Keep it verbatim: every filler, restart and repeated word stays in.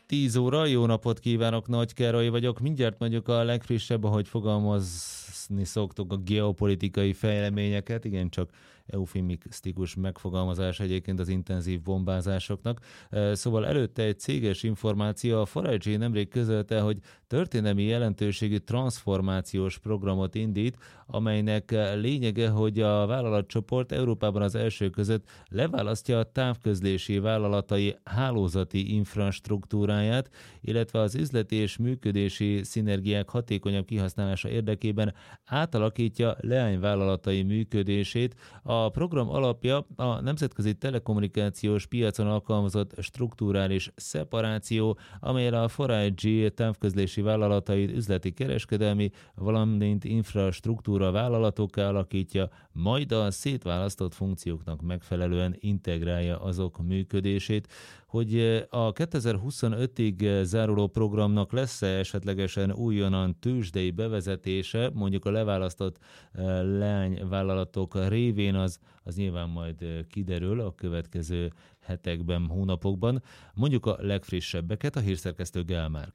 tíz óra, jó napot kívánok, Nagy Károly vagyok. Mindjárt mondjuk a legfrissebb, ahogy fogalmazni szoktuk, a geopolitikai fejleményeket, igen, csak eufemisztikus megfogalmazás egyébként az intenzív bombázásoknak. Szóval előtte egy céges információ, a four I G nemrég közölte, hogy történelmi jelentőségű transformációs programot indít, amelynek lényege, hogy a vállalatcsoport Európában az első között leválasztja a távközlési vállalatai hálózati infrastruktúráját, illetve az üzleti és működési szinergiák hatékonyabb kihasználása érdekében átalakítja leányvállalatai működését. A program alapja a nemzetközi telekommunikációs piacon alkalmazott strukturális szeparáció, amelyel a four I G távközlési vállalatait üzleti kereskedelmi, valamint infrastruktúra vállalatokká alakítja, majd a szétválasztott funkcióknak megfelelően integrálja azok működését. Hogy a kétezer-huszonötig záruló programnak lesz-e esetlegesen újonnan tőzsdei bevezetése, mondjuk a leválasztott leányvállalatok révén, az, az nyilván majd kiderül a következő hetekben, hónapokban. Mondjuk a legfrissebbeket, a hírszerkesztő Gál Márk.